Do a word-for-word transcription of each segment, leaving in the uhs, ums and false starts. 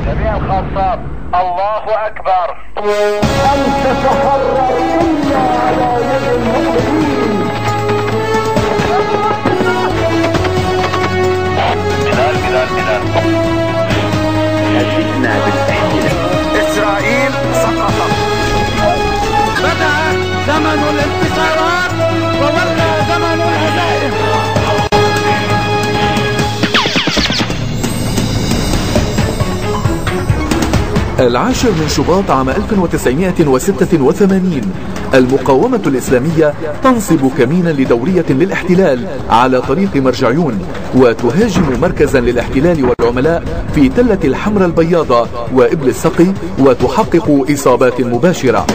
جميع الخاصات الله أكبر. أن تتحرر إلا على يد المؤمنين. بلال بلال بلال هزتنا بالأيدي. إسرائيل سقطت. بدأ زمن الانتصارات وولى زمن الهزائم. العاشر من شباط عام ألف وتسعمائة وستة وثمانين المقاومة الإسلامية تنصب كمينا لدورية للاحتلال على طريق مرجعيون، وتهاجم مركزا للاحتلال والعملاء في تلة الحمرة البياضة وإبل السقي، وتحقق إصابات مباشرة.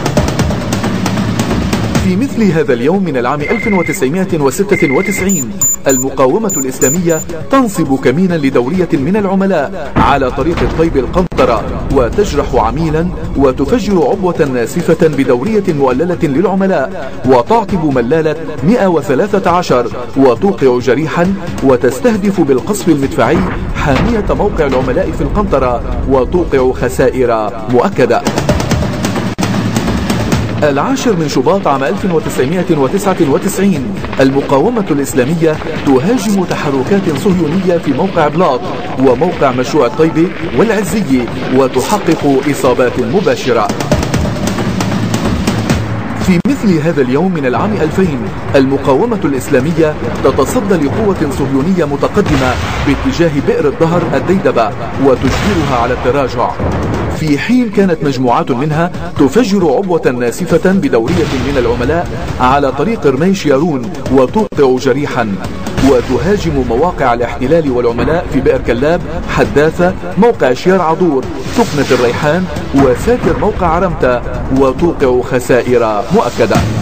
في مثل هذا اليوم من العام ألف وتسعمائة وستة وتسعين المقاومة الإسلامية تنصب كمينا لدورية من العملاء على طريق الطيب القنطرة، وتجرح عميلا وتفجر عبوة ناسفة بدورية مؤللة للعملاء، وتعقب ملالة مئة وثلاثة عشر وتوقع جريحا، وتستهدف بالقصف المدفعي حامية موقع العملاء في القنطرة وتوقع خسائر مؤكدة. العاشر من شباط عام ألف وتسعمائة وتسعة وتسعين المقاومة الإسلامية تهاجم تحركات صهيونية في موقع بلاط وموقع مشروع الطيبة والعزية، وتحقق إصابات مباشرة. في مثل هذا اليوم من العام ألفين المقاومة الإسلامية تتصدى لقوة صهيونية متقدمة باتجاه بئر الظهر الديدبة وتجبرها على التراجع، في حين كانت مجموعات منها تفجر عبوة ناسفة بدورية من العملاء على طريق رميش يارون وتوقع جريحا، وتهاجم مواقع الاحتلال والعملاء في بئر كلاب، حداثة، موقع شيار عضور، تقنة الريحان، وساكر موقع عرمتة، وتوقع خسائر مؤكدة.